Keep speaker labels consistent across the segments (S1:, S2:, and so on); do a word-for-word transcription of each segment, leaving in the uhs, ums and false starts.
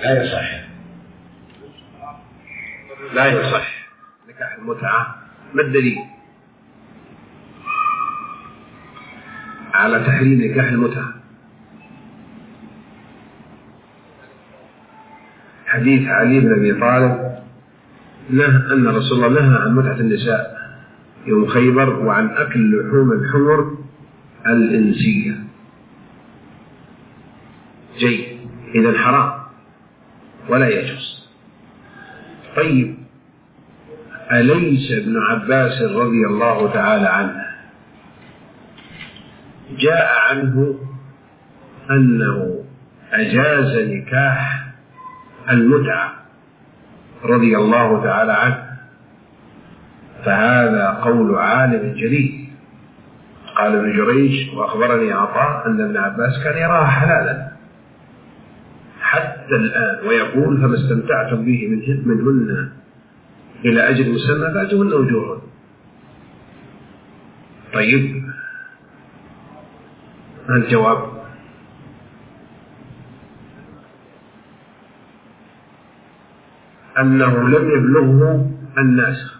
S1: لا يصح لا يصح نكاح المتعة. ما الدليل على تحريم نكاح المتعة؟ حديث علي بن أبي طالب نهى أن رسول الله نهى عن متعة النساء يوم خيبر وعن أكل لحوم الحمر الإنسية. جيد، إذا حرام ولا يجوز. طيب، أليس ابن عباس رضي الله تعالى عنه جاء عنه أنه أجاز نكاح المتعة رضي الله تعالى عنه؟ فهذا قول عالم جليل. قال ابن جريج وأخبرني عطاء أن ابن عباس كان يراها حلالا حتى الآن، ويقول فما استمتعتم به منهن إلى أجل مسمى فأتوهن أجورهن. طيب، ما الجواب؟ أنه لم يبلغه الناس.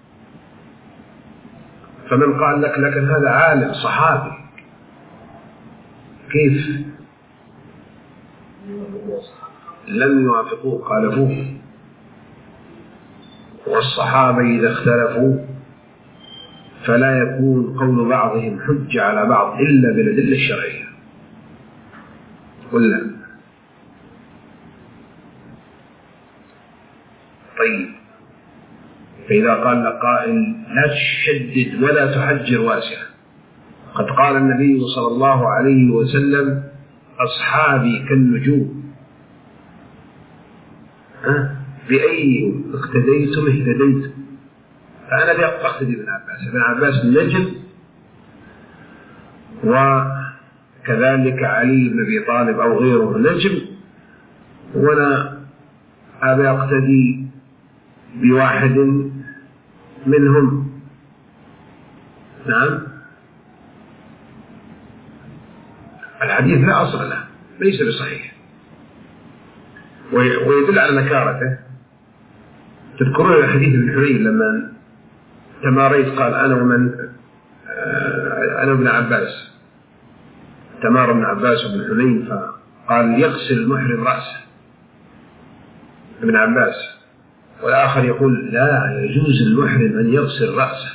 S1: فمن قال لك لكن هذا عالم صحابي، كيف لم يوافقوه خالفوه؟ والصحابة إذا اختلفوا فلا يكون قول بعضهم حجة على بعض إلا بالأدلة الشرعية، ولا؟ طيب، فإذا قال لك قائل لا تشدد ولا تحجر واسعة، قد قال النبي صلى الله عليه وسلم أصحابي كالنجوم، ها؟ بأي اقتديتم اهتديتم. فأنا بأقتدي بن عباس. ابن عباس نجم، وكذلك علي بن أبي طالب أو غيره نجم، وأنا أبي أقتدي بواحد منهم. نعم، الحديث لا أصل له، ليس بصحيح، ويدل على نكارته. تذكرون حديث ابن حنين لما تماريت قال أنا ومن أنا وابن عباس، تمار ابن عباس وابن حنين، فقال يغسل المحرم رأسه ابن عباس، والآخر يقول لا يجوز المحرم أن يغسل رأسه.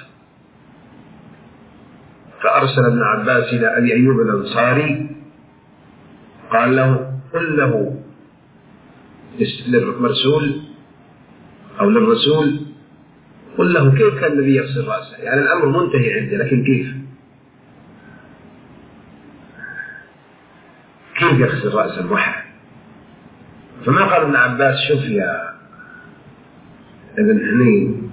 S1: فأرسل ابن عباس إلى أبي أيوب الأنصاري قال له قل له للرسول أو للرسول قل له كيف كان النبي يغسل رأسه؟ يعني الأمر منتهي عنده، لكن كيف كيف يغسل رأس المحرم؟ فما قال ابن عباس شوف يا ابن حنين،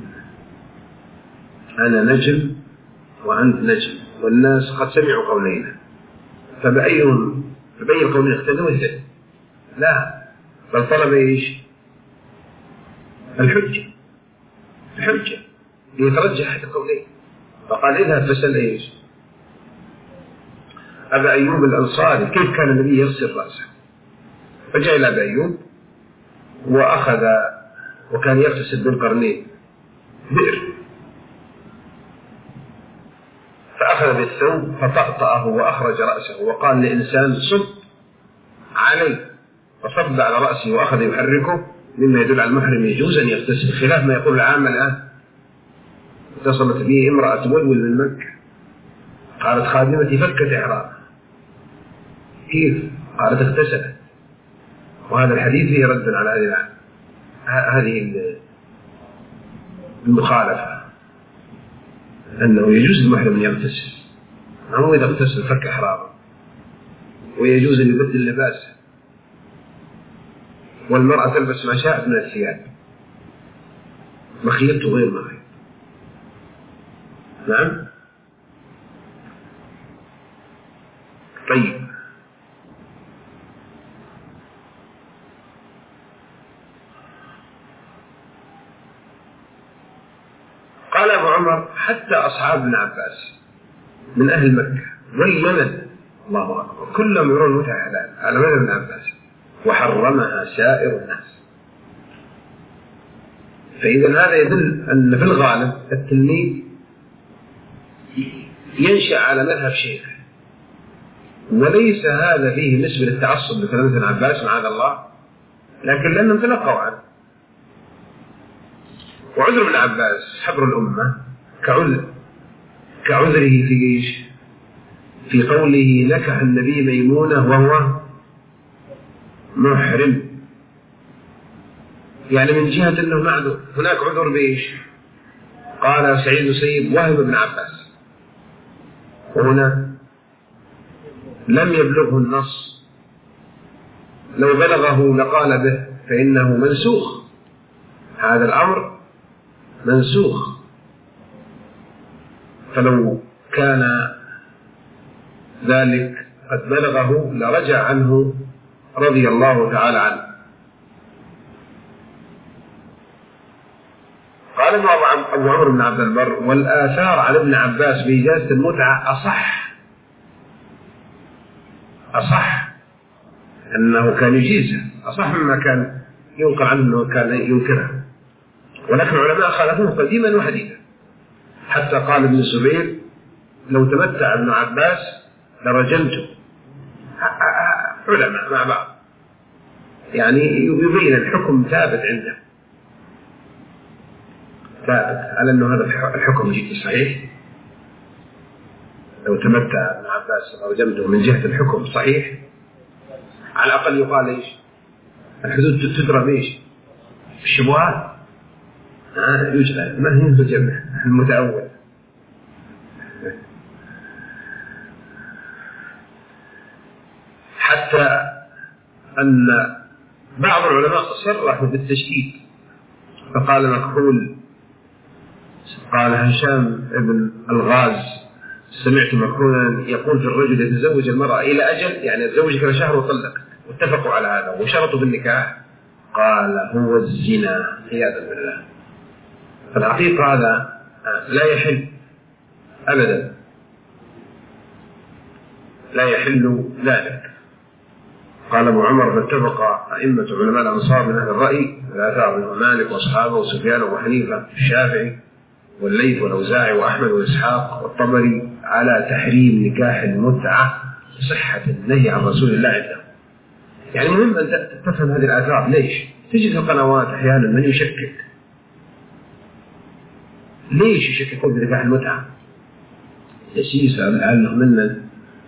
S1: أنا نجم وأنت نجم والناس قد سمعوا قولينا، فبأيهم فبأي القولين اختلفوا اهتدوا؟ لا، بل طلب ايش؟ الحجة الحجة ليترجح أحد القولين. فقال اذهب فسل ايش؟ أبا أيوب الأنصاري كيف كان النبي يغسل رأسه؟ فجاء إلى أبا أيوب وأخذ، وكان يغتسل بالقرنين بئر، فأخذ بالثوب فطأطأه وأخرج رأسه وقال لإنسان صب عليه، فصب على رأسه وأخذ يحركه، مما يدل على المحرم يجوز أن يغتسل، خلاف ما يقول العامة الآن. اتصلت به امرأة تولول من مكة قالت خادمتي فكت إحرام، كيف؟ قالت اغتسلت. وهذا الحديث فيه رد على هذه هذه المخالفة، أنه يجوز المحرم أن يغتسل، هو إذا اغتسل فك إحرامه، ويجوز أن يبدل لباسه، والمرأة تلبس ما شاءت من الثياب مخيط وغير مخيط. نعم. طيب، قال أبو عمر حتى أصحاب ابن عباس من أهل مكة واليمن الله أكبر كلهم يرون المتعة حلال على مذهب ابن عباس، وحرمها سائر الناس. فإذا هذا يدل أن في الغالب التلميذ ينشأ على مذهب شيخ، وليس هذا فيه نسبة للتعصب لكلام ابن عباس معاذ الله، لكن لأنهم تلقوا عنه. وعذر ابن عباس حبر الأمة كعذر كعذره في إيش؟ في قوله نكح النبي ميمونة وهو محرم، يعني من جهة أنه معذور. هناك عذر بإيش؟ قال سعيد المسيب وهم ابن عباس، وهنا لم يبلغه النص، لو بلغه لقال به، فإنه منسوخ، هذا الأمر منسوخ. فلو كان ذلك قد بلغه لرجع عنه رضي الله تعالى عنه. قال أبو عمرو بن عبد البر والآثار على ابن عباس بإجازة المتعة أصح أصح أنه كان يجيزها، أصح مما كان ينقل عنه أنه كان ينكرها. ولكن العلماء خالفوه قديما وحديثا، حتى قال ابن الزبير لو تمتع ابن عباس لرجمته. علماء مع بعض يعني يبين الحكم ثابت عنده، ثابت على أنه هذا الحكم جدي صحيح. لو تمتع ابن عباس لرجمته من جهة الحكم صحيح، على الأقل يقال إيش؟ الحدود تدرى بإيش؟ الشبهات. آه يوجد ما ينبغي المتأول. حتى أن بعض العلماء صرحوا بالتشديد، فقال مكحول، قال هشام ابن الغاز سمعت مكحولا يقول في الرجل يتزوج المرأة إلى أجل، يعني يتزوجك لشهر وطلق، واتفقوا على هذا وشرطوا بالنكاح، قال هو الزنا عياذا بالله. فالحقيقة هذا لا يحل أبدا، لا يحل ذلك. قال أبو عمر فاتفق أئمة علماء الأنصار من أهل الرأي الآثار من مالك وأصحابه وسفيان وحنيفة الشافعي والليث والأوزاعي وأحمد وإسحاق والطبري على تحريم نكاح المتعة صحة النهي عن رسول الله عنده. يعني مهم أن تفهم هذه الآثار. ليش؟ تجد القنوات أحيانا من يشكك. ليش يشككون بنكاح المتعة؟ يسيس أنه من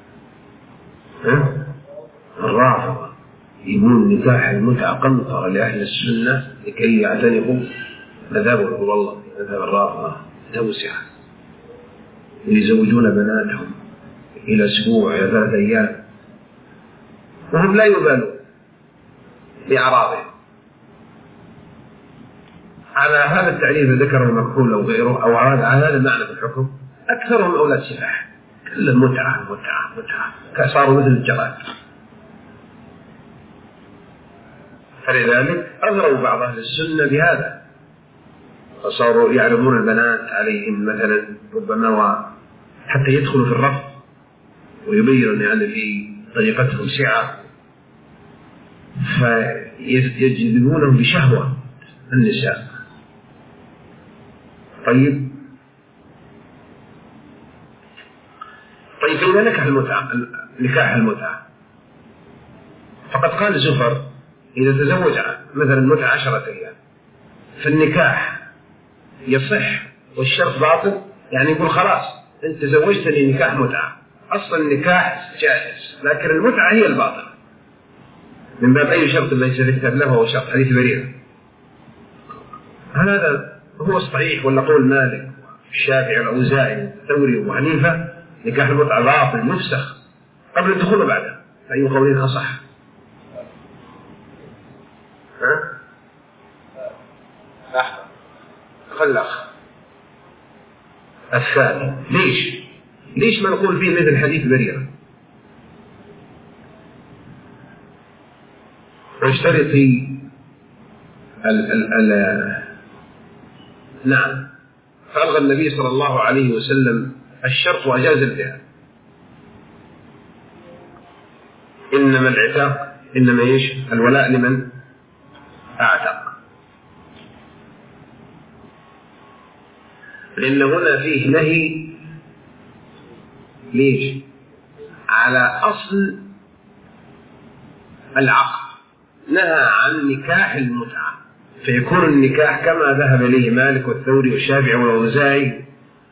S1: الرافضة يقول نكاح المتعة قنطرة لأهل السنة لكي يعتنقوا مذهبهم، والله مذهب الرافضة مذهب سعة، يزوجون بناتهم إلى أسبوع إلى ثلاثة أيام وهم لا يبالون بأعراضهم. على هذا التعريف ذكره مكحول أو غيره، أو على هذا المعنى في الحكم أكثرهم أولاد سفاح، كل المتعة متعة متعة، صاروا مثل الجراد. فلذلك أغروا بعض أهل السنة بهذا، فصاروا يعرضون البنات عليهم مثلا ربما وحتى يدخلوا في الرفض ويبينون يعني في طريقتهم سعة، فيجذبونهم بشهوة النساء. طيب طيب إذا نكح المتعة نكاح المتعة فقد قال زفر إذا تزوج مثلا المتعة عشرة أيام فالنكاح يصح والشرط باطل، يعني يقول خلاص أنت زوجتني نكاح متعة، أصلا النكاح جائز لكن المتعة هي الباطل، من باب أي شرط ليس يكتب له هو شرط حديث بريرة. هذا هو الصحيح ولا قول مالك الشافعي والأوزاعي والثوري وحنيفة نكاح المتعة باطل مفسخ قبل الدخول وبعده، فأي قولين أصح؟ ها؟ لحظة خلق الثاني. ليش؟ ليش ما نقول فيه مثل حديث بريرة؟ واشترطي ال ال ال نعم، فألغى النبي صلى الله عليه وسلم الشرط وأجاز البيع. إنما العتاق إنما إيش الولاء لمن أعتق، لأن هنا فيه نهي ليش على أصل العقد، نهى عن نكاح المتعة، فيكون النكاح كما ذهب إليه مالك والثوري والشافعي والأوزاعي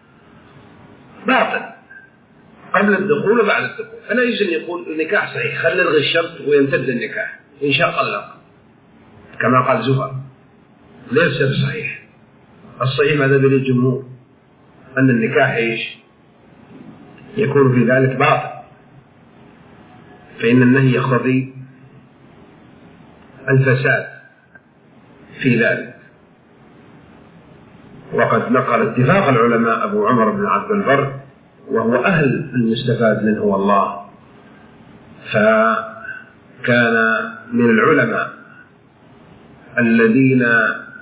S1: باطل قبل الدخول وبعد الدخول. فلا يجوز أن يقول النكاح صحيح، خلي نلغي الشرط ويمتد النكاح إن شاء طلق كما قال زفر، ليس بصحيح. الصحيح ماذا بين الجمهور أن النكاح إيش يكون في ذلك باطل، فإن النهي يقتضي الفساد في ذلك. وقد نقل اتفاق العلماء أبو عمر بن عبد البر وهو أهل المستفاد منه والله، فكان من العلماء الذين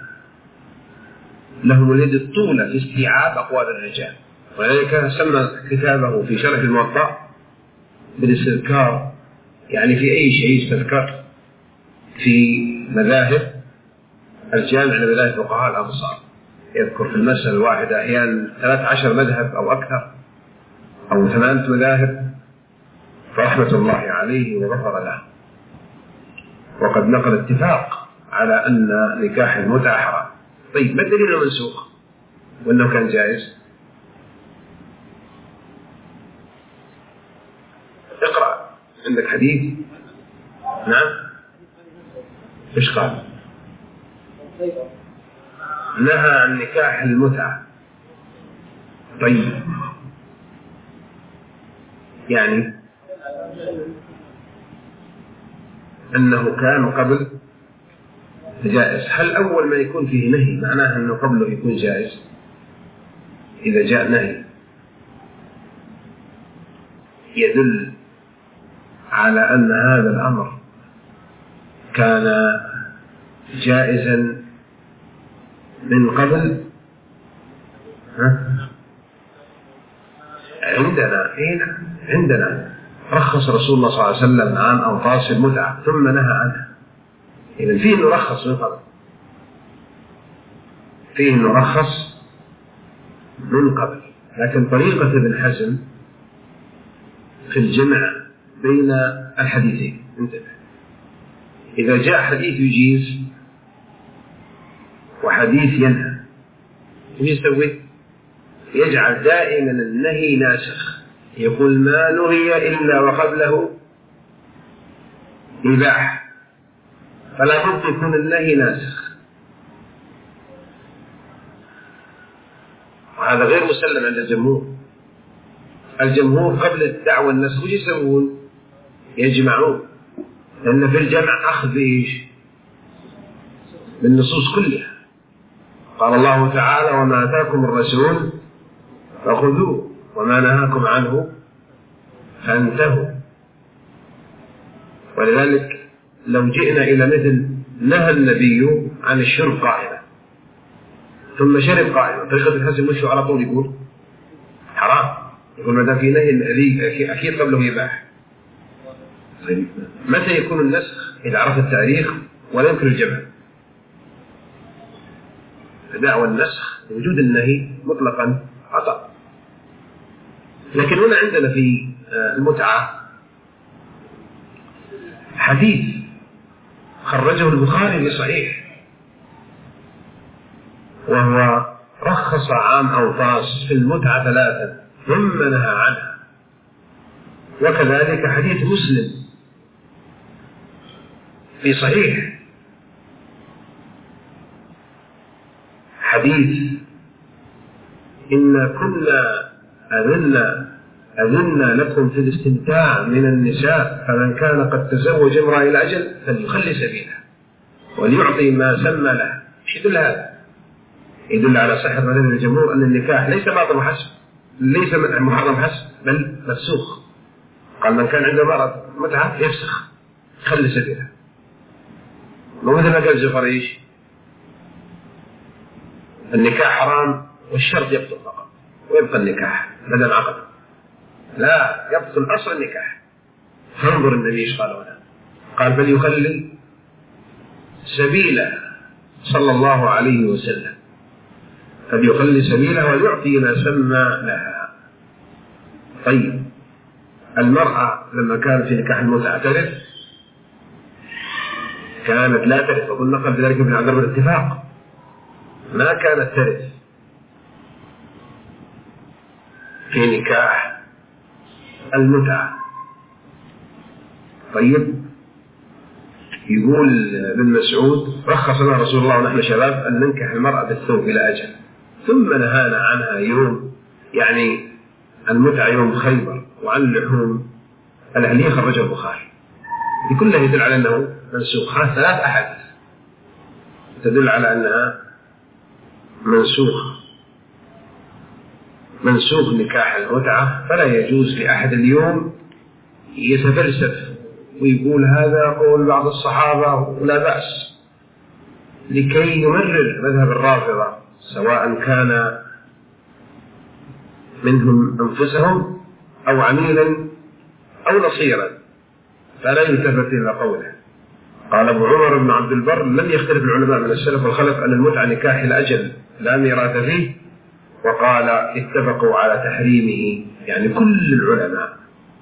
S1: لهم اليد الطولة في استيعاب أقوال الرجال، ولذلك سمى كتابه في شرح الموطأ بالاستذكار، يعني في أي شيء يستذكر في مذاهب الجامع لمذاهب فقهاء الأمصار، يذكر في المسألة الواحدة أحيانا ثلاث عشر مذهب أو أكثر أو ثمانية مذاهب، فرحمة الله عليه وغفر له. وقد نقل اتفاق على أن نكاح المتعة حرام. طيب ما الدليل المنسوخ وأنه كان جائز؟ اقرأ، عندك حديث؟ نعم، إيش قال؟ نهى عن نكاح المتعة. طيب يعني أنه كان قبل جائز. هل أول ما يكون فيه نهي معناه أنه قبله يكون جائز؟ إذا جاء نهي يدل على أن هذا الأمر كان جائزا من قبل. ها؟ عندنا هنا عندنا رخص رسول الله صلى الله عليه وسلم عن أنفاس المتعة ثم نهى عنها، إذن فيه إنه رخص من قبل، فيه إنه رخص من قبل. لكن طريقة ابن حزم في الجمع بين الحديثين، انتبه، إذا جاء حديث يجيز وحديث ينهى، ايش يسوي؟ يجعل دائما النهي ناسخ، يقول ما نهي إلا وقبله إباحة، فلا بد يكون النهي ناسخ، وهذا غير مسلم عند الجمهور. الجمهور قبل الدعوة النسخ وش يسوون؟ يجمعون، لأن في الجمع أخذ إيش؟ بالنصوص كلها. قال الله تعالى وما آتاكم الرسول فخذوه وما نهاكم عنه فانتهوا. ولذلك لو جئنا إلى مثل نهى النبي عن الشرب قائما ثم شرب قائما، طريقة الحسن مشوا على طول يقول حرام، يقول ما دام في نهي النبي أكيد قبله يباح. طيب متى يكون النسخ؟ إذا عرف التاريخ ولا يمكن الجمع. دعوى النسخ وجود النهي مطلقا خطأ. لكن هنا عندنا في المتعة حديث خرجه البخاري في صحيح، وهو رخص عام أوطاس في المتعة ثلاثا ثم نهى عنها. وكذلك حديث مسلم في صحيح، حديث إن كنا أذن أذن لكم في الاستمتاع من النساء، فمن كان قد تزوج امرأة إلى أجل فليخلي سبيله وليعطي ما سمى له. ايش يدل هذا؟ يدل على صحة مذهب الجمهور أن النكاح ليس باطل حسب، ليس محرم حسب، بل مفسوخ. قال من كان عنده مرض متعة يفسخ خلي سبيله. ومثل ما قال زفر ايش؟ النكاح حرام والشرط يبطل فقط ويبقى النكاح بدل عقد. لا، يبطل أصل النكاح. فانظر النبي ايش قال هنا، قال بل يخلي سبيله صلى الله عليه وسلم، فليخلي سبيله وليعطي ما سمى لها. طيب المرأة لما كانت في نكاح المتعة ترث كانت لا ترث، وقلنا نقل بذلك ابن عبد البر بالاتفاق ما كانت ترث في نكاح المتعة. طيب يقول ابن مسعود رخص لنا رسول الله ونحن شباب أن ننكح المرأة بالثوب إلى أجل، ثم نهانا عنها يوم يعني المتعة يوم خيبر، وعن اللحوم الأهلية خرجها البخاري. بكلها يدل على أنه منسوخ. ثلاث أحاديث تدل على أنها منسوخ منسوخ نكاح المتعة، فلا يجوز لأحد اليوم يتفلسف ويقول هذا قول بعض الصحابة ولا بأس، لكي يمرر مذهب الرافضة سواء كان منهم أنفسهم أو عميلا أو نصيرا، فلا يلتفت إلى قوله. قال أبو عمر بن عبد البر لم يختلف العلماء من السلف والخلف أن المتعة نكاح الأجل لا ميراث فيه، وقال اتفقوا على تحريمه، يعني كل العلماء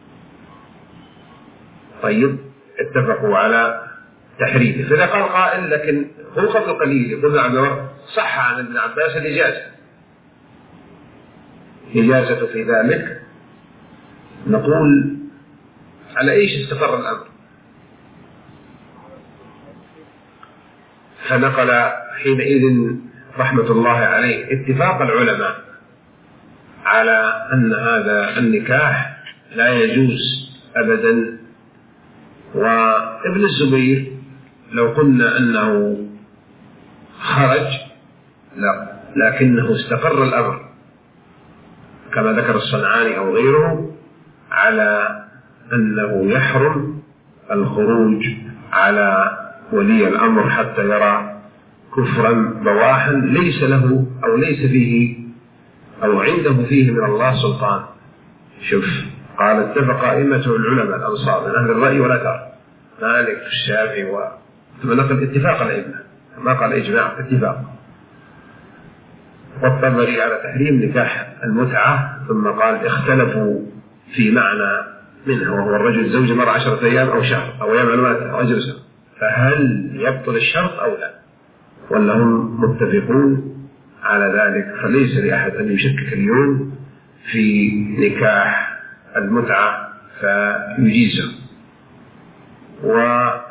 S1: طيب اتفقوا على تحريمه. فإذا قال قائل لكن هو قبل قليل يقول عبد البر صح عن ابن عباس الإجازة إجازة في ذلك، نقول على إيش استقر الأمر؟ فنقل حينئذ رحمة الله عليه اتفاق العلماء على أن هذا النكاح لا يجوز أبدا. وابن الزبير لو قلنا أنه خرج لا، لكنه استقر الأمر كما ذكر الصنعاني أو غيره على أنه يحرم الخروج على ولي الأمر حتى يرى كفرا بواحا ليس له أو ليس فيه أو عنده فيه من الله سلطان. شوف قال اتفق أئمة العلماء الأنصار من أهل الرأي والأثر مالك الشافعي و ثم نقل اتفاق الأئمة ما قال إجماع، اتفاق. والطبري على تحريم نكاح المتعة، ثم قال اختلفوا في معنى منها وهو الرجل زوج مرة عشرة أيام أو شهر أو أيام معلومات أو أجل سنة، فهل يبطل الشرط أو لا؟ ولا هم متفقون على ذلك؟ فليس لأحد أن يشكك اليوم في نكاح المتعة فيجيزه. وجاء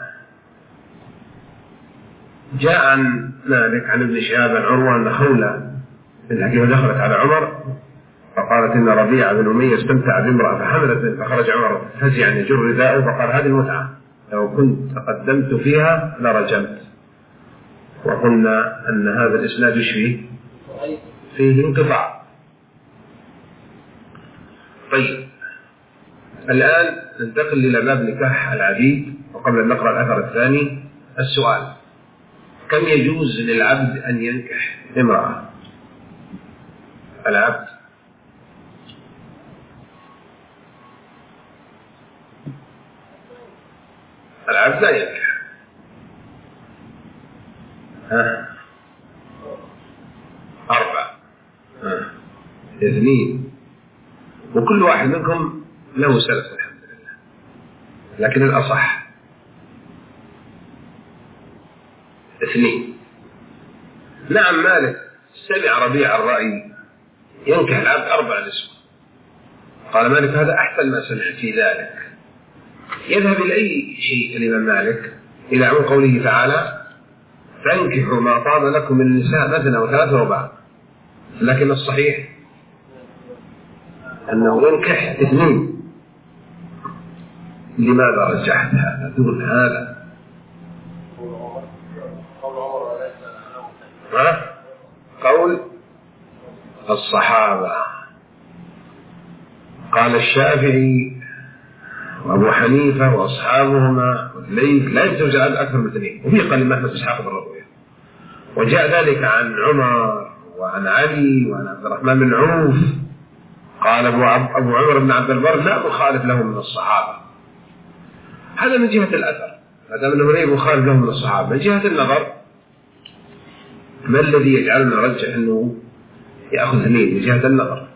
S1: عن مالك عن ابن شهاب عروة أن خولة الحكيمة دخلت على عمر فقالت إن ربيع بن أمية استمتع بامرأة فحملت، فخرج عمر فزعا يجر رداءه فقال هذه المتعة لو كنت تقدمت فيها لرجمت. وقلنا أن هذا الإسناد يشفي فيه انقطاع. طيب الآن ننتقل إلى باب نكاح العبيد، وقبل أن نقرأ الأثر الثاني السؤال: كم يجوز للعبد أن ينكح امرأة؟ العبد العبد لا ينكح. ها أربعة ها اثنين، وكل واحد منكم له سلف الحمد لله، لكن الأصح اثنين. نعم مالك سمع ربيع الرأي ينكح العبد أربع نسوة، قال مالك هذا أحسن ما سمعت في ذلك. يذهب إلى أي شيء الإمام مالك؟ إلى عموم قوله تعالى فانكحوا ما طاب لكم من النساء مثنى وثلاثة ورباع، لكن الصحيح أنه ينكح اثنين. لماذا رجحت هذا دون هذا؟ ها؟ قول الصحابة. قال الشافعي وأبو حنيفة وأصحابهما والليث لا يتزوج أكثر من اثنين، وفي قال الإمام أحمد إسحاق بن راهويه. وجاء ذلك عن عمر وعن علي وعن عبد الرحمن بن عوف. قال أبو عمر بن عبد البر لا مخالف له من الصحابة. هذا من جهة الأثر. ما دام أنه غريب وخارج لهم من الصحابة. من جهة النظر ما الذي يجعلنا نرجح أنه يأخذ اثنين؟ من جهة النظر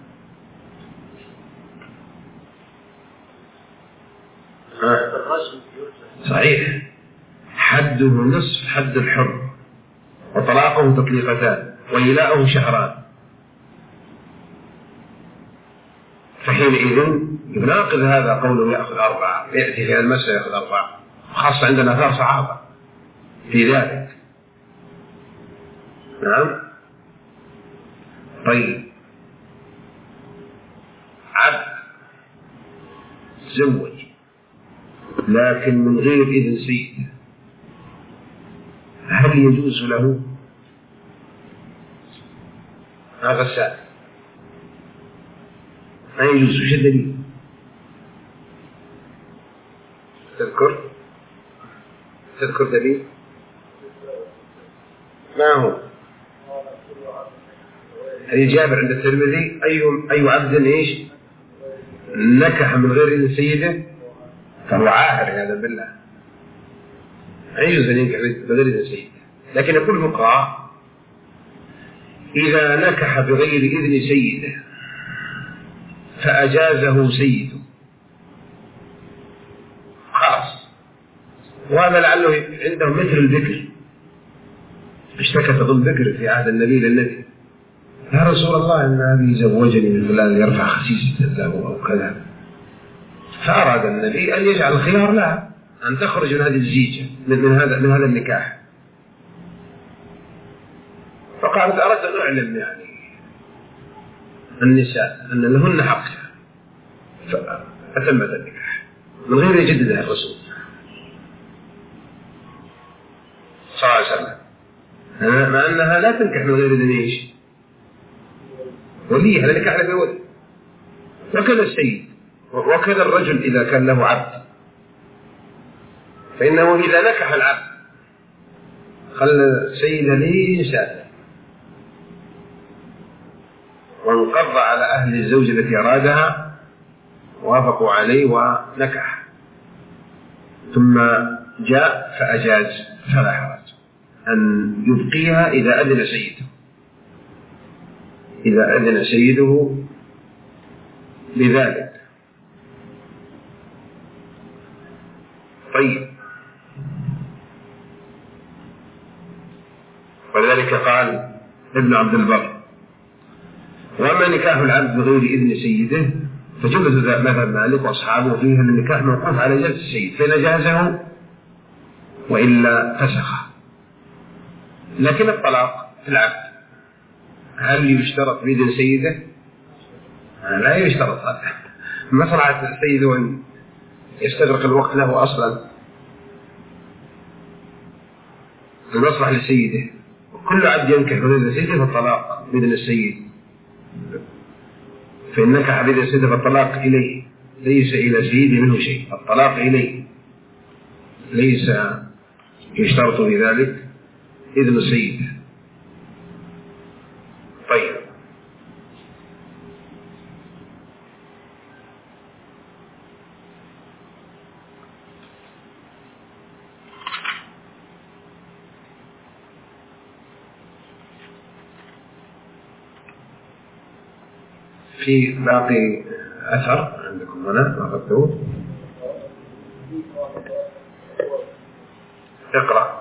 S1: صحيح حده نصف حد الحر، وطلاقه تطليقتان، وإيلاؤه شهران، فحينئذ يناقض هذا قوله يأخذ أربعة، يأتي في المسألة يأخذ أربعة، خاصة عندنا آثار صحابة في ذلك. نعم. طيب عبد تزوج لكن من غير إذن سيده، هل يجوز له؟ هذا السائل ما يجوز. وش الدليل؟ تذكر تذكر دليل؟ ما هو؟ هل جابر عند الترمذي أي أي عبد إيش نكح من غير إذن سيده فهو عاهر هذا بالله، لا يجوز أن ينكح بغير إذن سيده. لكن يقول الفقهاء إذا نكح بغير إذن سيده فأجازه سيده خلاص، وهذا لعله عنده مثل الذكر، اشتكت ظل ذكر في عهد النبي للنبي يا رسول الله إن أبي زوجني من فلان يرفع خسيسة له أو كذا، فأراد النبي أن يجعل الخيار لها أن تخرج من هذه الزيجة من, من هذا من هذا النكاح، فقالت أردت أن أعلم يعني النساء أن لهن حق، فأتمت النكاح من غير يجددها الرسول صلى الله عليه وسلم، مع أنها لا تنكح من غير إذن إيش وليها، لا نكاح لها بولي. وكذا السيد وكذا الرجل إذا كان له عبد، فإنه إذا نكح العبد خلى سيد لي إنسان وانقض على أهل الزوج التي أرادها وافقوا عليه ونكح، ثم جاء فأجاز فلا حرج أن يبقيها إذا أذن سيده إذا أذن سيده بذلك. طيب ولذلك قال ابن عبد البر وأما نكاح العبد بغير إذن سيده فجملة مذهب مالك وأصحابه فيه أن النكاح موقوف على إجازة السيد، فإن جازه وإلا فسخه. لكن الطلاق في العبد هل يشترط بإذن سيده؟ لا يشترط. مصلحة السيد أن يستغرق الوقت له أصلا، المصلحة لسيده، كل عبد ينكح بإذن سيده فالطلاق بإذن السيد، فإن نكح بإذن سيده فالطلاق إليه ليس إلى سيده منه شيء، الطلاق إليه ليس يشترط بذلك إذن السيد. طيب في باقي أثر عندكم هنا ما أخذتوه؟ اقرأ.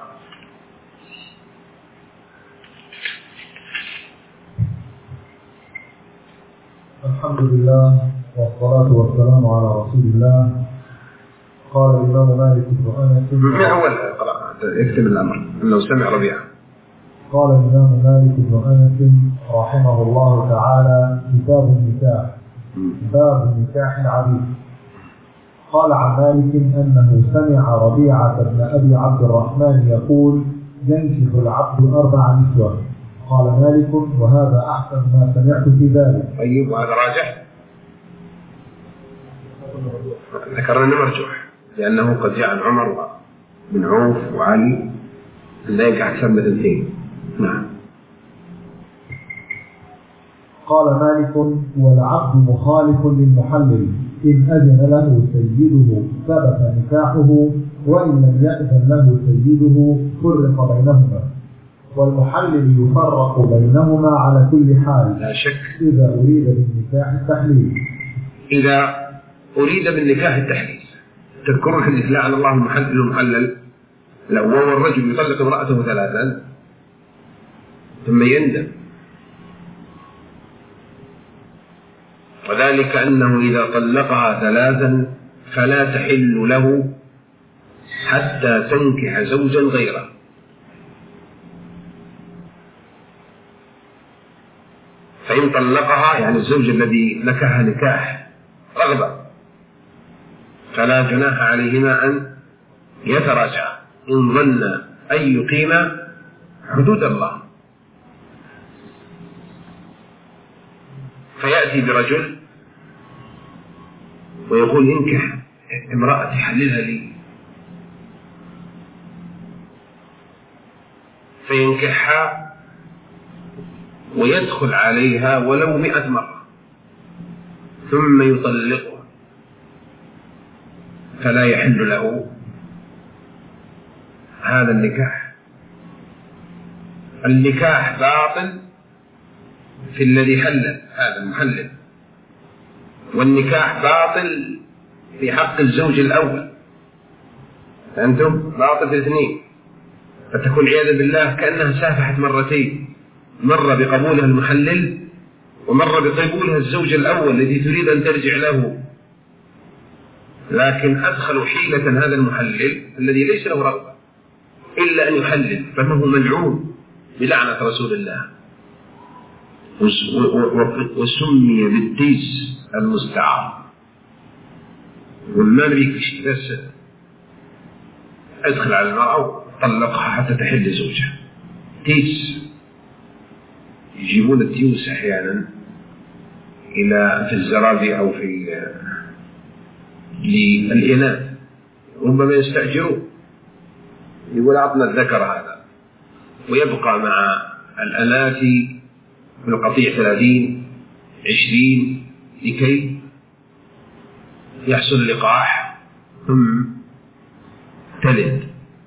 S2: الحمد لله والصلاة والسلام على رسول الله. قال الإمام مالك بن أنس
S1: من أول اقرأ اكتب الأمر أنه سمع ربيعة.
S2: قال الإمام مالك بن أنس رحمه الله تعالى كتاب النكاح باب النكاح العبيد. قال عن مالك أنه سمع ربيعة بن أبي عبد الرحمن يقول ينكح العبد أربع نسوة. قال مالك وهذا أحسن ما سمعت في ذلك.
S1: طيب وهذا راجح؟ ذكرنا أنه مرجوح لأنه قد جاء عن عمر بن عوف وعلي لا ينكح أكثر من اثنتين. نعم.
S2: قال مالك والعبد مخالف للمحلل إن أذن له سيده ثبت نكاحه، وإن لم يأذن له سيده فرق بينهما. والمحلل يفرق بينهما على كل حال
S1: لا شك
S2: إذا أريد بالنكاح التحليل.
S1: إذا أريد بالنكاح التحليل. تذكرون حديث لعن الله المحلل والمحلل؟ لو هو الرجل يطلق امرأته ثلاثا ثم يندم، وذلك أنه إذا طلقها ثلاثا فلا تحل له حتى تنكح زوجا غيره. فإن طلقها يعني الزوج الذي نكح نكاح رغبة فلا جناح عليهما أن يتراجعا إن ظن أن يقيم حدود الله. فيأتي برجل ويقول انكح امرأتي حللها لي، فينكحها ويدخل عليها ولو مئة مرة ثم يطلقها، فلا يحل له هذا النكاح. النكاح باطل في الذي حلل هذا المحلل، والنكاح باطل في حق الزوج الأول. أنتم باطل في الاثنين، فتكون عياذا بالله كأنها سافحت مرتين، مرة بقبولها المحلل ومرة بقبولها الزوج الأول الذي تريد أن ترجع له، لكن أدخلوا حيلة هذا المحلل الذي ليس له رغبة إلا أن يحلل، فهو ملعون بلعنة رسول الله، وسمي بالتيس المستعار. والما نبيك شيء، بس أدخل على المرأة وطلقها حتى تحل زوجها. تيس، يجيبون التيوس أحيانا إلى في الزرابي أو في للإناث، ربما يستأجرون، يقول أعطنا الذكر هذا، ويبقى مع الآلات من القطيع ثلاثين عشرين لكي يحصل لقاح ثم تلد،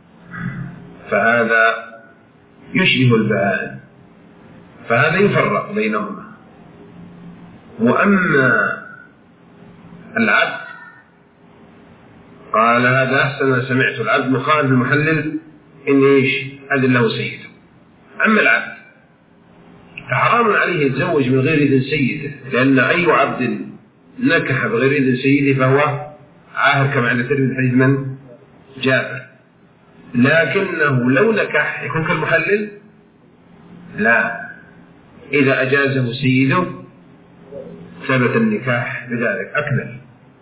S1: فهذا يشبه البهائم، فهذا يفرق بينهما. وأما العبد قال هذا أحسن ما سمعت، العبد مخالف المحلل إن إيش أذن له سيده. أما العبد فحرام عليه يتزوج من غير إذن سيده، لأن أي عبد نكح بغير إذن سيده فهو عاهر كما عند ترمذي حديث من؟ جابر. لكنه لو نكح يكون كالمحلل؟ لا، إذا أجازه سيده ثبت النكاح بذلك. أكمل.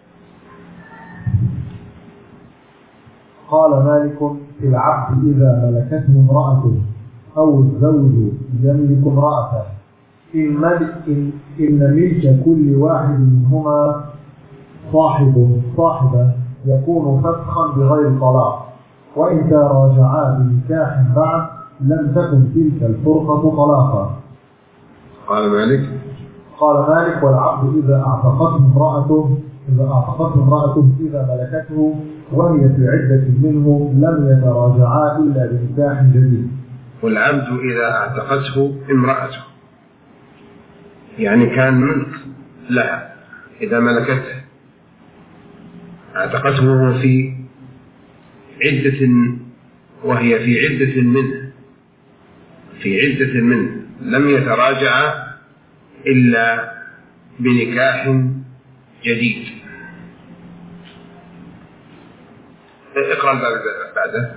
S2: قال مالك في العبد إذا ملكته امرأته أو الزوج يملك امرأته إن, ملك إن, إن ملك كل واحد منهما صاحب صاحبة يكون فسخا بغير طلاق، وإن تراجعا بنكاح بعد لم تكن تلك الفرقة طلاقا.
S1: قال مالك
S2: قال مالك والعبد إذا أعتقته امرأته إذا أعتقته امرأته إذا ملكته وهي في عدة منه لم يتراجعا إلا بنكاح جديد.
S1: والعبد إذا أعتقته امرأته يعني كان ملك لها، إذا ملكته أعتقته وهو في عدة وهي في عدة منه في عدة منه لم يتراجع إلا بنكاح جديد. اقرأ الباب بعده.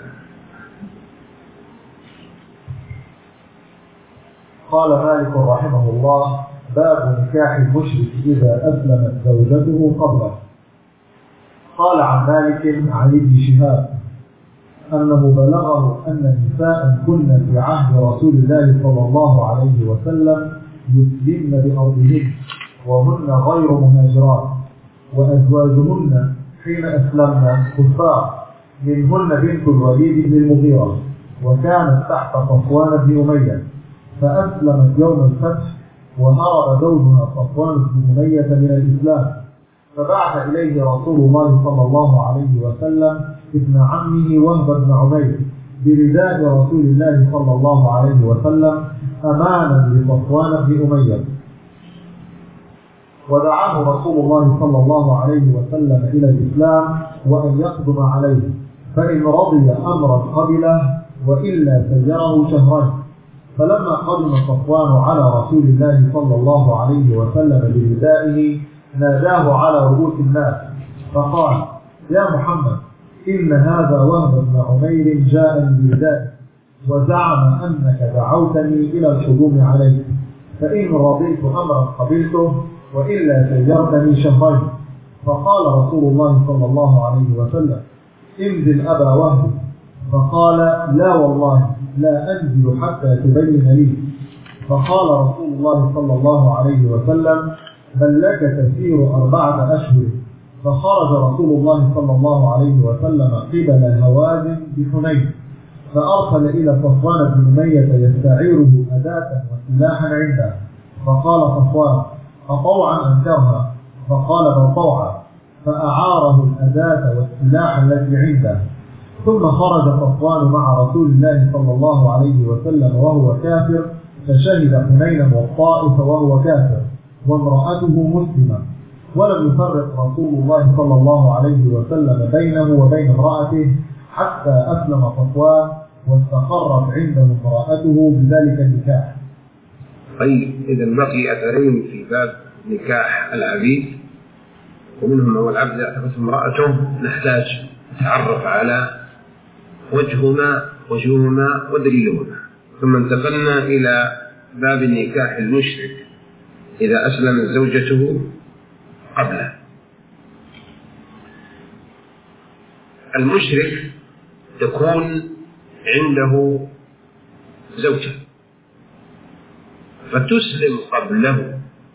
S2: قال مالك رحمه الله باب نكاح المشرك إذا أسلمت زوجته قبله. قال عن مالك عن ابن شهاب أنه بلغه أن النساء كن في عهد رسول الله صلى الله عليه وسلم يسلمن بأرضهن وهن غير مهاجرات، وأزواجهن حين أسلمن كفار، منهن بنت الوليد بن المغيرة وكانت تحت صفوان بن أمية، فأسلمت يوم الفتح وهرب زوجها صفوان بن أمية من الإسلام، فبعث إليه رسول الله صلى الله عليه وسلم ابن عمه وهب بن عمير برداء رسول الله صلى الله عليه وسلم أمانا لصفوان بن أمية، ودعاه رسول الله صلى الله عليه وسلم إلى الإسلام وأن يقدم عليه، فإن رضي أمرا قبله وإلا سيره شهرين. فلما قدم صفوان على رسول الله صلى الله عليه وسلم بردائه ناداه على رؤوس الناس فقال: يا محمد، إن هذا وهب بن عمير جاءني بردائه وزعم أنك دعوتني إلى القدوم عليك، فإن رضيت أمرا قبلته وإلا سيرتني شهرين. فقال رسول الله صلى الله عليه وسلم: انزل أبا وهب. فقال: لا والله لا أنزل حتى تبين لي. فقال رسول الله صلى الله عليه وسلم: بل لك تسير أربعة أشهر. فخرج رسول الله صلى الله عليه وسلم قبل هوازن بحنين، فأرسل إلى صفوان بن أمية يستعيره أداة وسلاحا عنده. فقال صفوان: أطوعا أم كرها؟ فقال: بل طوعا. فأعاره الأداة والسلاح التي عنده. ثم خرج صفوان مع رسول الله صلى الله عليه وسلم وهو كافر، فشهد حنينا والطائف وهو كافر وامرأته مسلمة، ولم يفرق رسول الله صلى الله عليه وسلم بينه وبين امرأته حتى أسلم صفوان واستقرت عنده امرأته بذلك النكاح.
S1: طيب، إذا بقي أثرين في باب نكاح العبيد، ومنهم هو العبد اعتقد امرأته، نحتاج نتعرف على وجههما وجوهما ودليلهما. ثم انتقلنا إلى باب نكاح المشرك إذا أسلمت زوجته قبله. المشرك تكون عنده زوجة فتسلم قبله،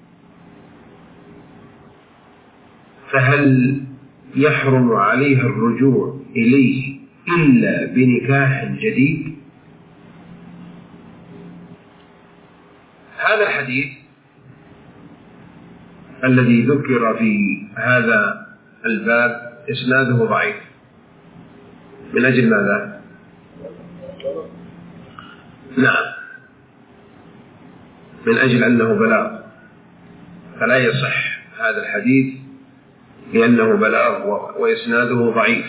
S1: فهل يحرم عليها الرجوع إليه إلا بنكاح جديد؟ هذا الحديث الذي ذكر في هذا الباب إسناده ضعيف. من أجل ماذا؟ نعم، من أجل أنه بلاغ، فلا يصح هذا الحديث لأنه بلاغ وإسناده ضعيف،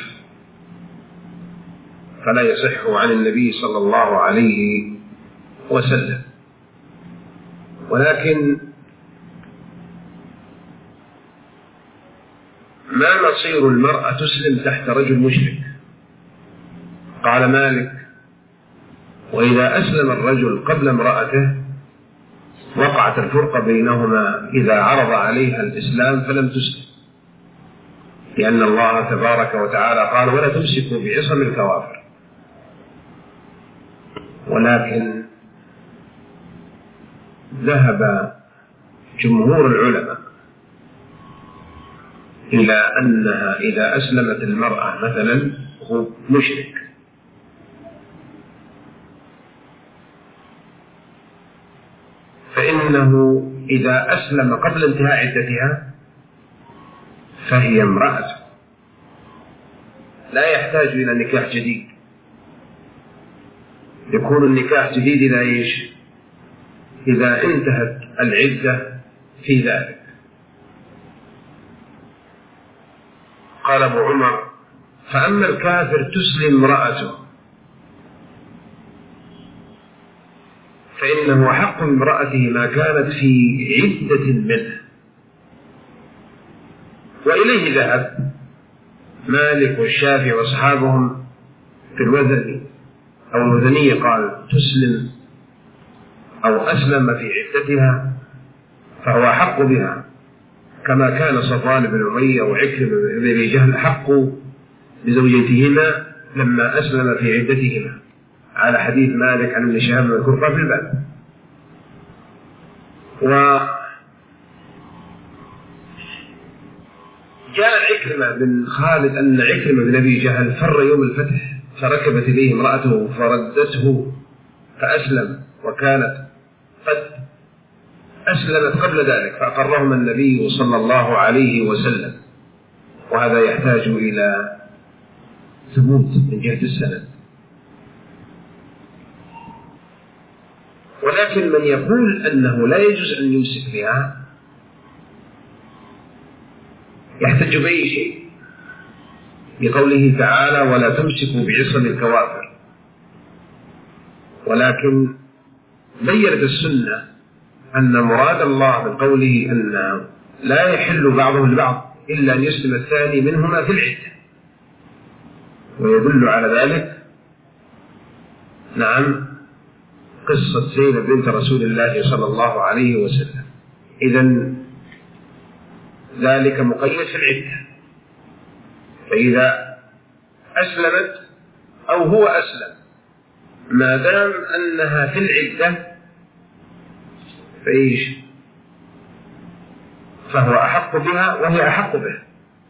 S1: فلا يصح عن النبي صلى الله عليه وسلم. ولكن ما مصير المرأة تسلم تحت رجل مشرك؟ قال مالك: وإذا أسلم الرجل قبل امرأته وقعت الفرقة بينهما إذا عرض عليها الإسلام فلم تسلم، لأن الله تبارك وتعالى قال: ولا تمسكوا بعصم الكوافر. ولكن ذهب جمهور العلماء إلى أنها إذا أسلمت المرأة مثلا هو مشرك فإنه إذا أسلم قبل انتهاء عدتها فهي امرأة، لا يحتاج إلى نكاح جديد. يكون النكاح جديد إذا إيش؟ إذا انتهت العدة في ذلك. قال أبو عمر: فأما الكافر تسلم امرأته فإنه حق امرأته ما كانت في عدة منه. وإليه ذهب مالك والشافعي وأصحابهم في الوزن أو الوزنية، قال: تسلم أو أسلم في عدتها فهو أحق بها، كما كان صفوان بن أمية وعكرمة بن أبي جهل أحق بزوجتهما لما أسلم في عدتهما، على حديث مالك عن ابن شهاب المذكور في الباب. وجاء عكرمة بن خالد أن عكرمة بن أبي جهل فر يوم الفتح فركبت إليه امرأته فردته فأسلم، وكانت قد أسلمت قبل ذلك فأقرهما النبي صلى الله عليه وسلم، وهذا يحتاج إلى ثبوت من جهة السند. ولكن من يقول أنه لا يجوز أن يمسك بها يحتج بأي شيء، بقوله تعالى ولا تمسكوا بعصم الكوافر. ولكن بيّنت السنة أن مراد الله من قوله أن لا يحل بعضهم لبعض إلا أن يسلم الثاني منهما في العدة، ويدل على ذلك نعم قصة زينب بنت رسول الله صلى الله عليه وسلم. إذن ذلك مقيد في العدة، فإذا أسلمت أو هو أسلم ما دام أنها في العدة فإيش فهو أحق بها وهي أحق به.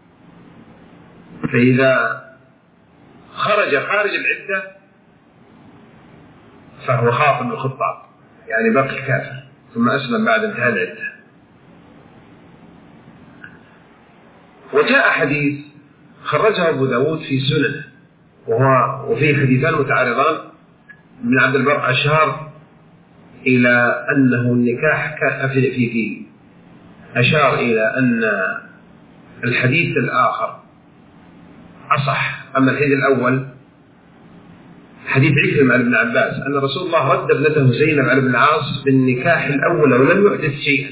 S1: فإذا خرج خارج العدة فهو خاطب الخطاب، يعني باقي الكافر، ثم أسلم بعد انتهاء العدة. وجاء حديث خرجه أبو داود في سننه وهو وفيه حديثان متعارضان من عبد البر أشار إلى أنه النكاح في فيه أشار إلى أن الحديث الآخر أصح. أما الحديث الأول حديث عكرمة عن ابن عباس أن رسول الله رد ابنته زينب على ابن العاص بالنكاح الأول ولم يحدث شيئا.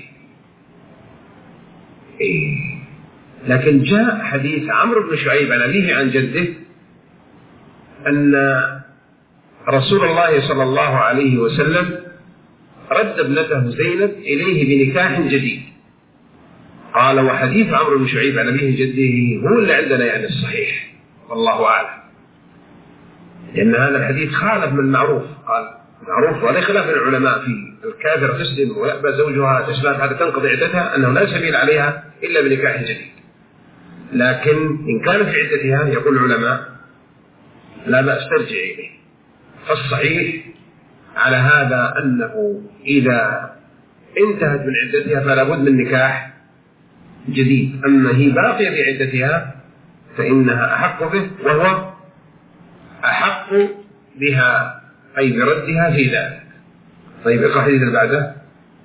S1: إيه. لكن جاء حديث عمرو بن شعيب عن أبيه عن جده أن رسول الله صلى الله عليه وسلم رد ابنته زينب إليه بنكاح جديد. قال وحديث عمرو بن شعيب عن أبيه جده هو اللي عندنا يعني الصحيح والله أعلم، لأن هذا الحديث خالف من المعروف. قال معروف ولا خلاف العلماء في الكافر تسلم ويأبى زوجها تسلم حتى تنقضي عدتها أنه لا سبيل عليها إلا بنكاح جديد. لكن إن كان في عدتها يقول العلماء لا بأس ترجع إليه. فالصحيح على هذا أنه إذا انتهت من عدتها فلا بد من نكاح جديد. أما هي باقية في عدتها فإنها أحق به وهو أحق بها أي بردها في ذلك. طيب اقرأ الحديث اللي بعده.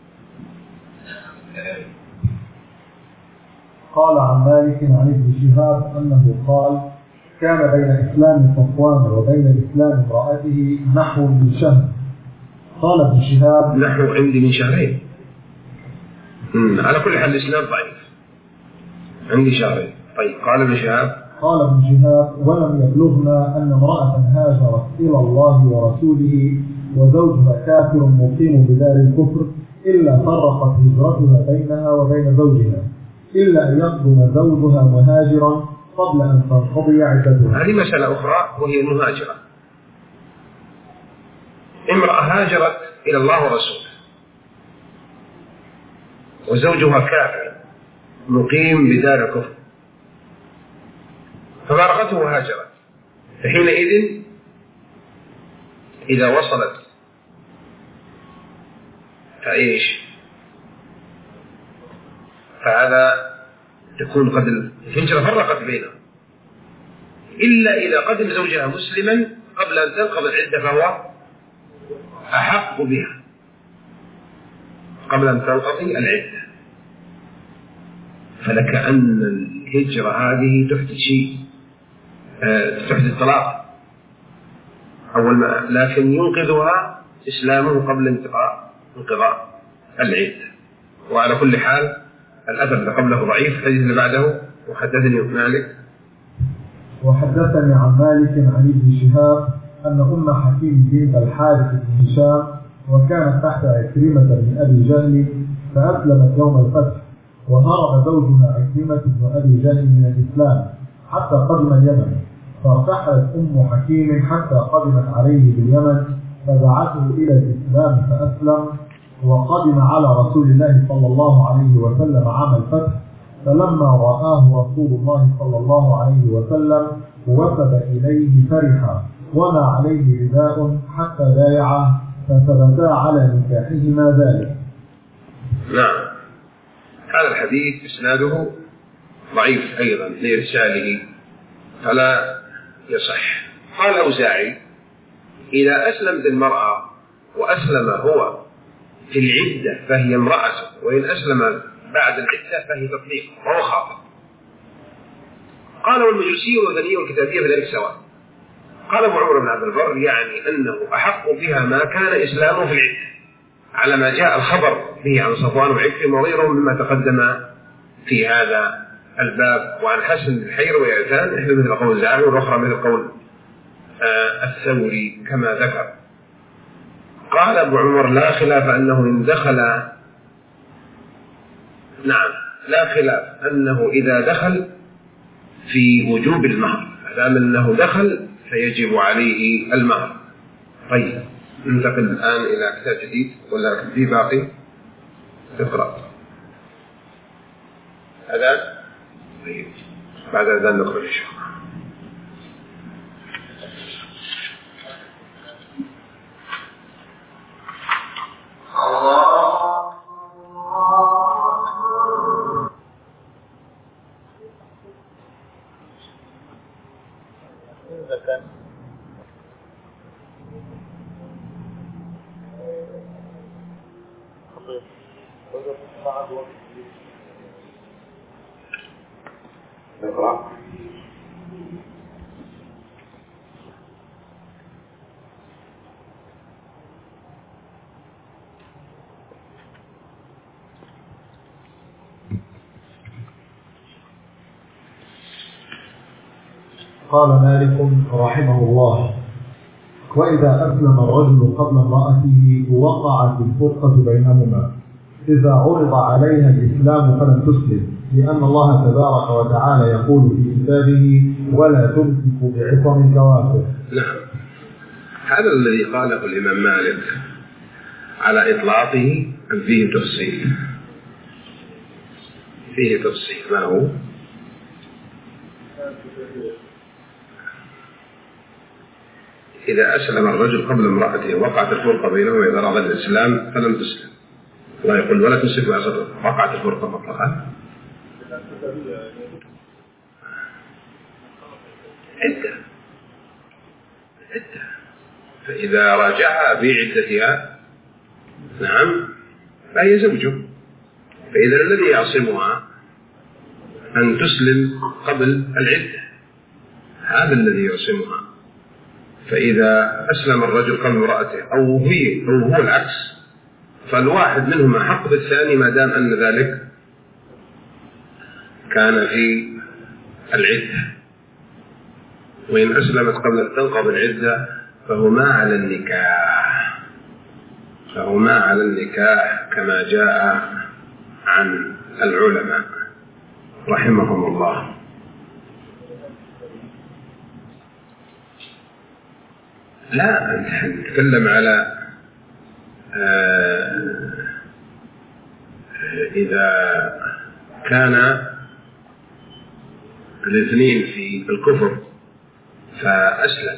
S2: قال عن مالك عن ابن شهاب أنه قال كان بين إسلام صفوان وبين إسلام امرأته نحو من شهر. قال ابن شهاب
S1: نحو عندي من شهرين. على كل حال الإسلام ضعيف، عندي شهرين. طيب قال ابن شهاب
S2: قال ابن شهاب ولم يبلغنا أن امرأة هاجرت إلى الله ورسوله وزوجها كافر مقيم بدار الكفر إلا فرقت هجرتها بينها وبين زوجها إلا أن يقدم زوجها مهاجرا قبل أن تنقضي عدتها.
S1: هذه مسألة أخرى وهي المهاجرة. امرأة هاجرت إلى الله ورسوله وزوجها كافر مقيم بدار الكفر ففارقته وهاجرت، فحينئذ إذا وصلت فإيش فهذا تكون قد الهجرة فرقت بينهم، إلا إذا قدم زوجها مسلما قبل أن تنقضي العدة فهو أحق بها قبل أن تنقضي العدة. فلك أن الهجرة هذه تحدث شيء تحدث الطلاق أول ما، لكن ينقذها إسلامه قبل انقضاء انقضاء العدة. وعلى كل حال الأثر اللي قبله ضعيف. الحديث اللي بعده وحدثني مالك
S2: وحدثني عن مالك عن ابن شهاب أن أم حكيم بنت الحارث بن هشام وكانت تحت عكرمة بن أبي جهل فأسلمت يوم الفتح، وهرب زوجها عكرمة بن أبي جهل من الإسلام حتى قدم اليمن، فارتحلت أم حكيم حتى قدمت عليه باليمن فدعته إلى الإسلام فأسلم، وقدم على رسول الله صلى الله عليه وسلم عام الفتح، فلما رآه رسول الله صلى الله عليه وسلم وثب إليه فرحا وما عليه رداء حتى بايعه فثبتا على نكاحهما ذلك.
S1: نعم. هذا الحديث إسناده ضعيف أيضا لإرساله فلا يصح. قال الأوزاعي: إذا أسلمت المرأة وأسلم هو في العدة فهي امرأته، وإن أسلم بعد العدة فهي تطليق وهو خاطئ. قال: والمجوسي والوثني والكتابية بذلك سواء. قال أبو عمر بن عبد البر: يعني أنه أحق بها ما كان إسلامه في العدة، على ما جاء الخبر به عن صفوان وعكرمة وغيرهم مما تقدم في هذا الباب، وعن حسن الحير ويعتان إحدى مثل قول الزعامي والأخرى مثل قول آه الثوري كما ذكر. قال أبو عمر: لا خلاف أنه إن دخل نعم لا خلاف أنه إذا دخل في وجوب المهر، دام أنه دخل فيجب عليه المهر. طيب، ننتقل الآن إلى كتاب جديد ولا في باقي؟ اقرأ هذا. طيب، بعد هذا نخرج إن شاء الله. اقرأ.
S2: قال مالك رحمه الله: وإذا أسلم الرجل قبل امرأته وقعت الفرقة بينهما، إذا عرض عليها الإسلام فلم تسلم، لأن الله تبارك وتعالى يقول في كتابه: ولا تمسكوا بعصم الكوافر.
S1: نعم، هذا الذي قاله الإمام مالك على إطلاقه أم فيه تفصيل؟ فيه تفصيل. ما هو؟ إذا أسلم الرجل قبل امرأته وقعت الفرقة بينهما إذا أراد الإسلام فلم تسلم، الله يقول: ولا تمسكوا بعصم. وقعت الفرقة مطلقا عدة عدة، فإذا راجعها بعدتها نعم فهي زوجه. فإذا الذي يعصمها أن تسلم قبل العدة، هذا الذي يعصمها. فإذا أسلم الرجل قبل امرأته أو هي أو هو العكس، فالواحد منهما حق بالثاني ما دام أن ذلك كان في العدة. وإن أسلمت قبل أن تنقض العدة فهما على النكاح فهما على النكاح كما جاء عن العلماء رحمهم الله. لا، أنت نتكلم على آه إذا كان الاثنين في الكفر فأسلم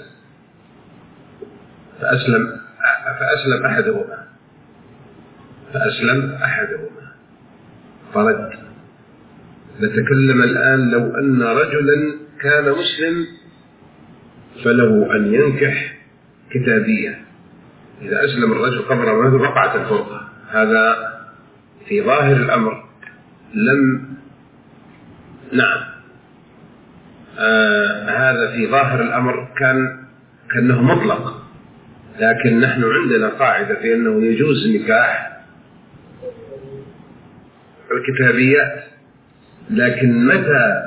S1: فأسلم فأسلم أحدهما فأسلم أحدهما فرد. نتكلم الآن لو أن رجلا كان مسلم فله أن ينكح كتابية. إذا أسلم الرجل قبل أن وقعت الفرقة، هذا في ظاهر الأمر لم نعم آه هذا في ظاهر الأمر كان كأنه مطلق، لكن نحن عندنا قاعدة في أنه يجوز نكاح الكتابيات، لكن متى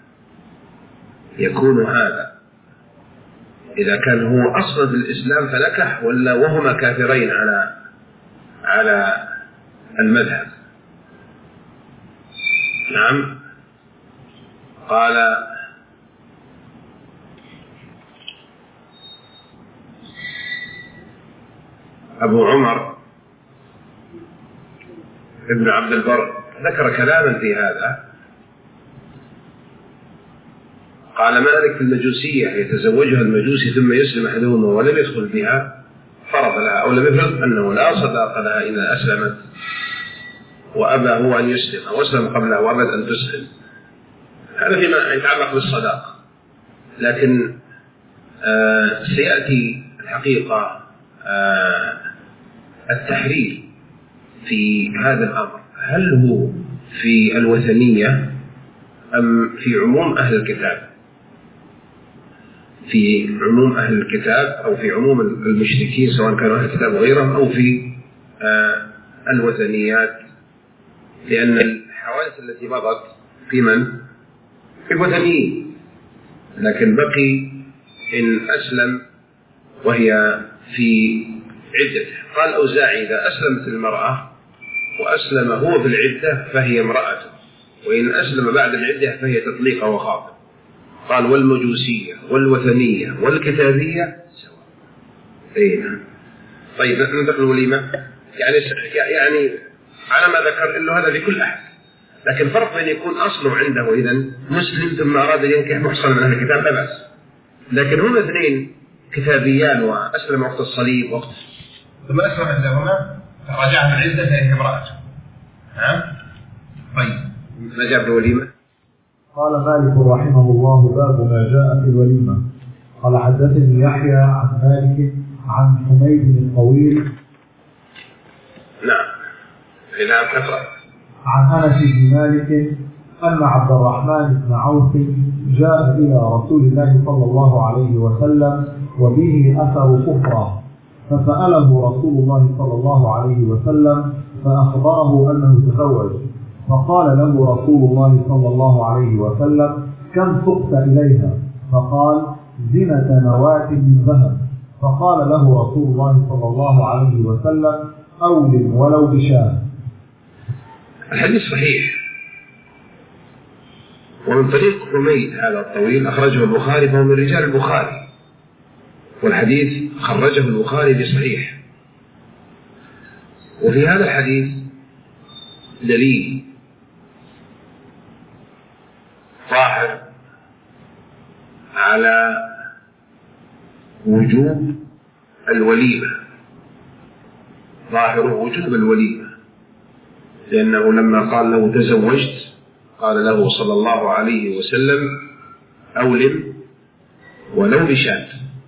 S1: يكون هذا؟ إذا كان هو أصلا في الإسلام فنكح، ولا وهما كافرين على على المذهب. نعم. قال أبو عمر ابن عبد البر ذكر كلاما في هذا. قال مالك في المجوسية: يتزوجها المجوسي ثم يسلم أحدهما ولم يدخل بها فرض لها أو لم يفرض أنه لا صداق لها إذا أسلمت وأبى هو أن يسلم أو أسلم قبله وأبد أن تسلم، هذا فيما يتعلق بالصداقة. لكن آه سيأتي الحقيقة آه التحرير في هذا الأمر، هل هو في الوثنية أم في عموم أهل الكتاب؟ في عموم أهل الكتاب أو في عموم المشركين سواء كانوا أهل الكتاب وغيرهم، أو في آه الوثنيات؟ لأن الحوادث التي مضت في من؟ في الوثنيين، لكن بقي إن أسلم وهي في عدته. قال الأوزاعي: إذا أسلمت المرأة وأسلم هو في العدة فهي امرأته، وإن أسلم بعد العدة فهي تطليقة وخاطب. قال: والمجوسية والوثنية والكتابية سواء. أين؟ طيب ننتقل الوليمة، يعني يعني على ما ذكر إنه هذا في كل أحد، لكن فرق بين يكون أصله عنده إذن مسلم ثم أراد أن ينكح محصن من أهل الكتاب لا بأس، لكن هم اثنين كتابيان وأسلم وقت الصليب وقت
S3: ثم أسلم عندهما فرجع من العدة فهي امرأته. ها؟ طيب
S1: ما جاب الوليمة؟
S2: قال مالك رحمه الله: باب ما جاء في الوليمة. قال: حدثني يحيى عن مالك عن حميد الطويل.
S1: نعم خلاف كثرة.
S2: عن أنس بن مالك أن عبد الرحمن بن عوف جاء إلى رسول الله صلى الله عليه وسلم وبه أثر كفرة، فسأله رسول الله صلى الله عليه وسلم فأخبره أنه تزوج، فقال له رسول الله صلى الله عليه وسلم: كم سقت إليها؟ فقال: زنة نواة من ذهب. فقال له رسول الله صلى الله عليه وسلم: أولم ولو بشاه.
S1: الحديث صحيح، ومن طريق حميد هذا الطويل أخرجه البخاري، فهو من رجال البخاري، والحديث خرجه البخاري بصحيح. وفي هذا الحديث دليل ظاهر على وجوب الوليمة، ظاهر وجوب الوليمة، لأنه لما قال له تزوجت قال له صلى الله عليه وسلم: أولم ولو بشاة.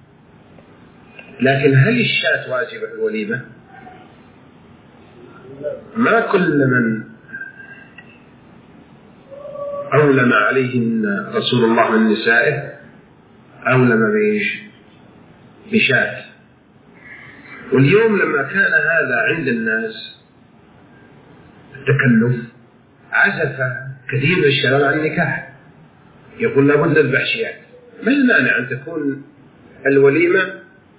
S1: لكن هل الشاة واجبة في الوليمة؟ ما كل من أولم عليهن رسول الله من نسائه أولم بإيش؟ بشاة. واليوم لما كان هذا عند الناس التكلف عزف كثير من الشباب عن النكاح، يقول لابد نذبح شيات. ما المانع أن تكون الوليمة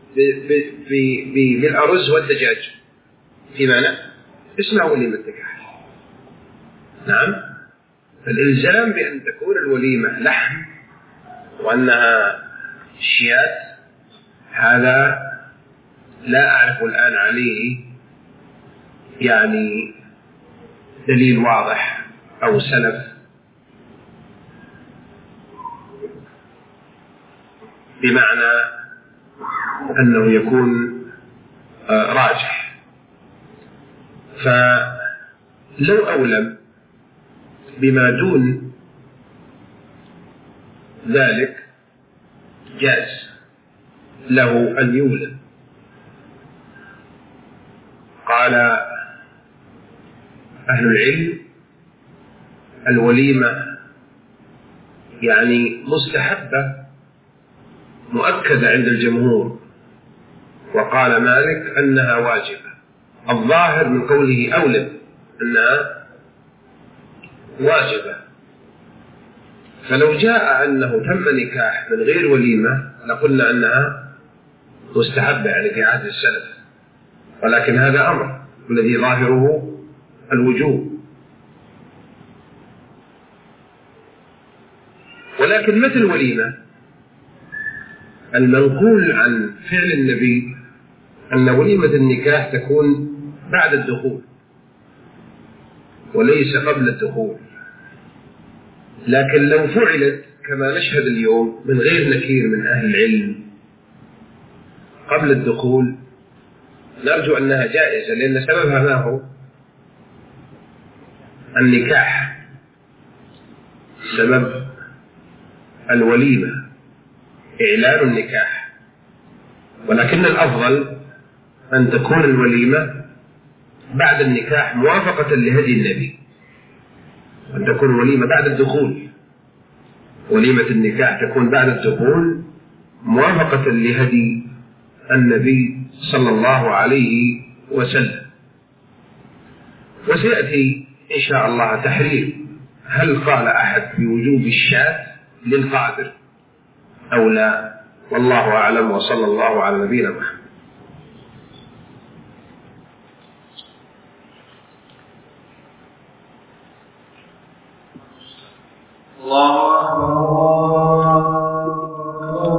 S1: بالأرز والدجاج؟ في مانع؟ اسمها وليمة نكاح. نعم، فالإلزام بأن تكون الوليمة لحم وأنها شيات هذا لا أعرف الآن عليه يعني دليل واضح أو سلف بمعنى أنه يكون راجح. فلو أولم بما دون ذلك جاز له أن يولم. قال أهل العلم: الوليمة يعني مستحبة مؤكدة عند الجمهور، وقال مالك أنها واجبة. الظاهر من قوله أولم أنها واجبة، فلو جاء أنه تم نكاح من غير وليمة لقلنا أنها مستحبة يعني في عهد السلف، ولكن هذا أمر الذي ظاهره الوجوب. ولكن مثل وليمة المنقول عن فعل النبي أن وليمة النكاح تكون بعد الدخول وليس قبل الدخول، لكن لو فعلت كما نشهد اليوم من غير نكير من أهل العلم قبل الدخول نرجو أنها جائزة، لأن سببها ما هو؟ النكاح سبب الوليمة إعلان النكاح، ولكن الأفضل أن تكون الوليمة بعد النكاح موافقة لهدي النبي، أن تكون الوليمة بعد الدخول، وليمة النكاح تكون بعد الدخول موافقة لهدي النبي صلى الله عليه وسلم. وسيأتي إن شاء الله تحرير هل قال أحد بوجوب الشاة للقادر أو لا، والله أعلم، وصلى الله على نبينا محمد.
S4: الله